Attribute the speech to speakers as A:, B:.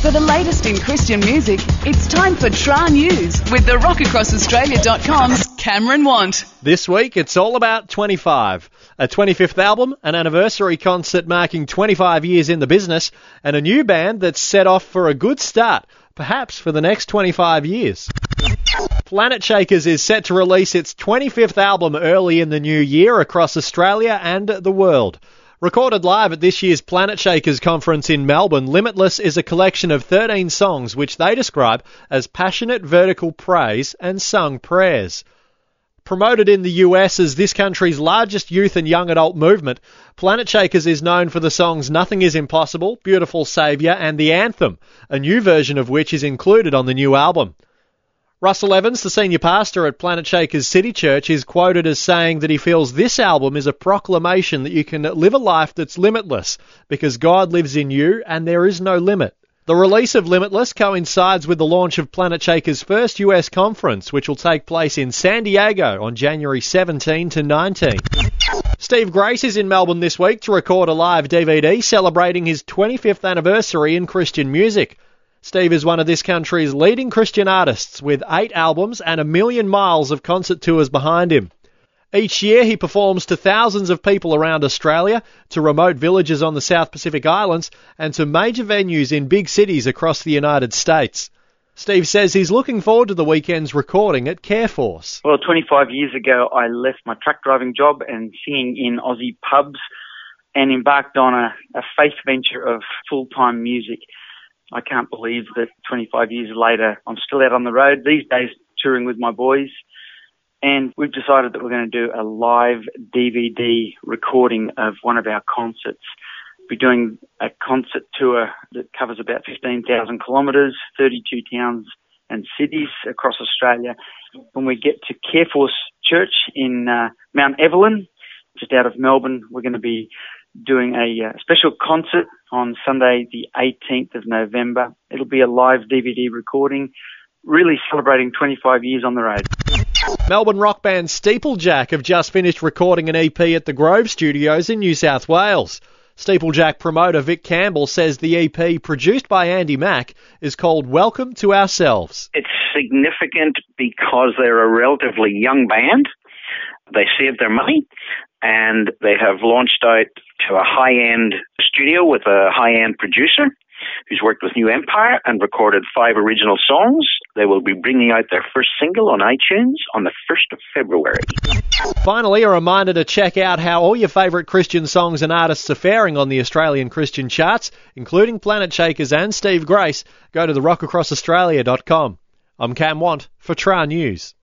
A: For the latest in Christian music, it's time for Tra News with the RockAcrossAustralia.com's Cameron Want.
B: This week, it's all about 25. A 25th album, an anniversary concert marking 25 years in the business, and a new band that's set off for a good start, perhaps for the next 25 years. Planetshakers is set to release its 25th album early in the new year across Australia and the world. Recorded live at this year's Planetshakers conference in Melbourne, Limitless is a collection of 13 songs which they describe as passionate vertical praise and sung prayers. Promoted in the US as this country's largest youth and young adult movement, Planetshakers is known for the songs Nothing Is Impossible, Beautiful Saviour and The Anthem, a new version of which is included on the new album. Russell Evans, the senior pastor at Planetshakers City Church, is quoted as saying that he feels this album is a proclamation that you can live a life that's limitless because God lives in you and there is no limit. The release of Limitless coincides with the launch of Planetshakers' first US conference, which will take place in San Diego on January 17 to 19. Steve Grace is in Melbourne this week to record a live DVD celebrating his 25th anniversary in Christian music. Steve is one of this country's leading Christian artists with 8 albums and 1 million miles of concert tours behind him. Each year he performs to thousands of people around Australia, to remote villages on the South Pacific Islands, and to major venues in big cities across the United States. Steve says he's looking forward to the weekend's recording at Careforce.
C: Well, 25 years ago I left my truck driving job and singing in Aussie pubs and embarked on a faith venture of full-time music. I can't believe that 25 years later I'm still out on the road, these days touring with my boys. And we've decided that we're going to do a live DVD recording of one of our concerts. We're doing a concert tour that covers about 15,000 kilometres, 32 towns and cities across Australia. When we get to Careforce Church in Mount Evelyn, just out of Melbourne, we're going to be doing a special concert on Sunday the 18th of November. It'll be a live DVD recording, really celebrating 25 years on the road.
B: Melbourne rock band Steeplejack have just finished recording an EP at the Grove Studios in New South Wales. Steeplejack promoter Vic Campbell says the EP, produced by Andy Mack, is called Welcome to Ourselves.
D: It's significant because they're a relatively young band. They saved their money and they have launched out to a high-end studio with a high-end producer who's worked with New Empire and recorded 5 original songs. They will be bringing out their first single on iTunes on the 1st of February.
B: Finally, a reminder to check out how all your favourite Christian songs and artists are faring on the Australian Christian charts, including Planetshakers and Steve Grace. Go to the RockAcrossAustralia.com. I'm Cam Want for Tra News.